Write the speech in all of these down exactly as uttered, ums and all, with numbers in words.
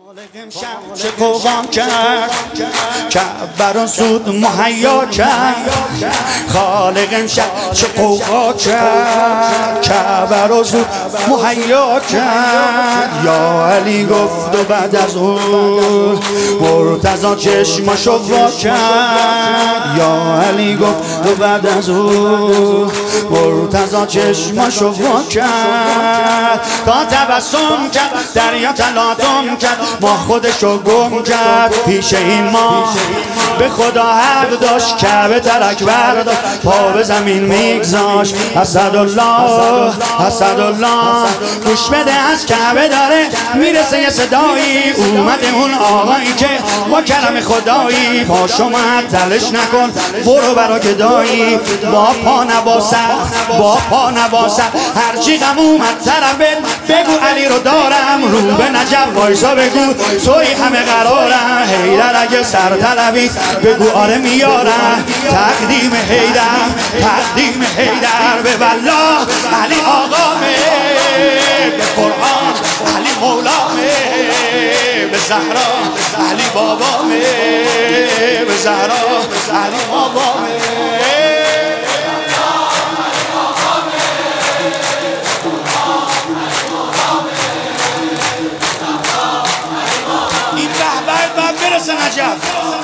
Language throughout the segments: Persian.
چه قوام کرد که بران سود مهیا کرد خالق امشب چه قوقا کرد که بران سود مهیا کرد یا علی گفت و بعد از اون مرتضی چشماشو وا کرد یا علی گفت و بعد از اون مرتضی چشماشو وا کرد تا تبسم کرد دریا تلاطم کرد ما خودشو گم کرد پیش این ما به خدا حق داشت کعبه ترک برداشت پا به زمین میگذاشت اسدالله اسدالله گوش بده از کعبه داره میرسه یه صدایی اومده اون آقایی که با کلم خدایی پاشو معطلش نکن برو برا گدایی با پا نباسد با پا نباسد هرچی غم اومد طرفت بگو علی رو دارم رو به نجف وایسا بگو توی همه قرارم حیدر اگه سر طلبی بگو آره میارم تقدیم حیدر تقدیم حیدر به والله علی آقامه به قرآن علی مولامه به زهرا علی بابامه به زهرا علی بابامه نجف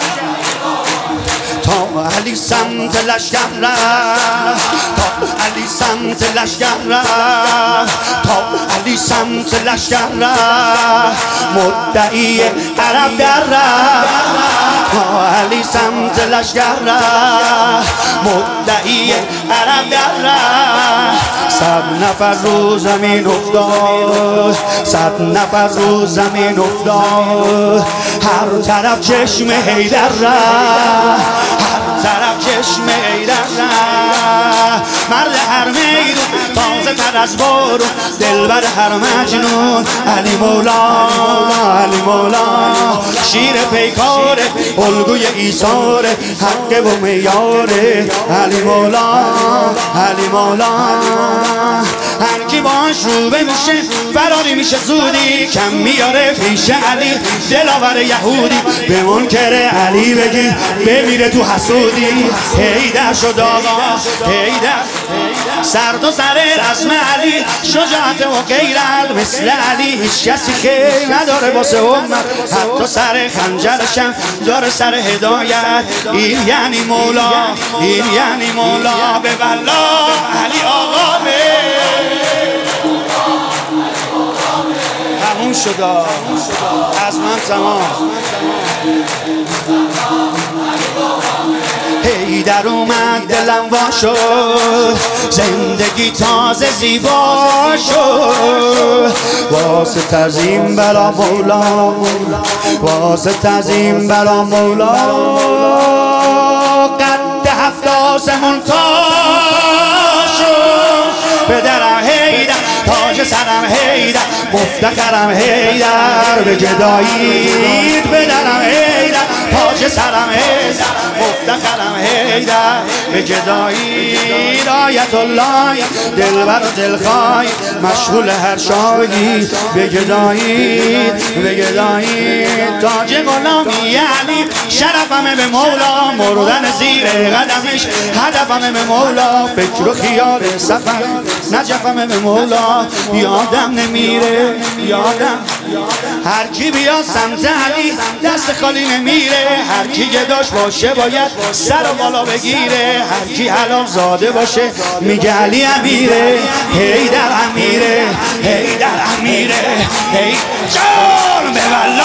تا علی سمت لشکر رفت تا علی سمت لشکر رفت تا علی سمت لشکر رفت مدعی عرب در رفت تا علی سمت لشکر رفت مدعی عرب در رفت صد نفر رو زمین افتاد صد نفر رو زمین افتاد هر طرف چشم حیدر رفت هر طرف چشم حیدر رفت مرد هر میدون تازه تر از بارون دلبر هر مجنون علی مولا علی مولا شیر پیکاره الگوی ایثاره حق و میاره علی مولا علی مولا هر کی باش رو بمیشه فراری میشه زودی کم میاره پیش علی دلاور یهودی به منکر علی بگی بمیره تو حسودی حیدر شد آقا حیدر سر تو سر رزم علی شجاعت و غیرت مثل علی هیچ کسی که نداره واسه امت حتی سر خنجرشم داره سر هدایت این یعنی مولا این یعنی مولا به والله علی آقامه همون شدا از من تمام حیدر اومد دلم وا شد زندگی تازه زیبا شد واسه تعظیم برا مولا واسه تعظیم برا مولا قد هفت آسمون تا شد به درم حیدر تاج سرم حیدر مفتخرم حیدر به گداییت به درم حیدر تاج سرم حیدر مفتخرم حیدر به گداییت آیت الله دلبر و دلخواه مشغول هر شاهی به گداییت به گداییت تاج غلامی علی شرفمه به مولا مردن زیر قدمش هدفمه به مولا فکر و خیال سفر نجفمه به مولا یادم نمیره یادم هر کی بیاد سمت علی دست خالی نمیره هر کی گداش باشه باید سر و بالا بگیره هر کی حلال زاده باشه میگه علی امیره حیدر امیره حیدر امیره حیدر جان به والله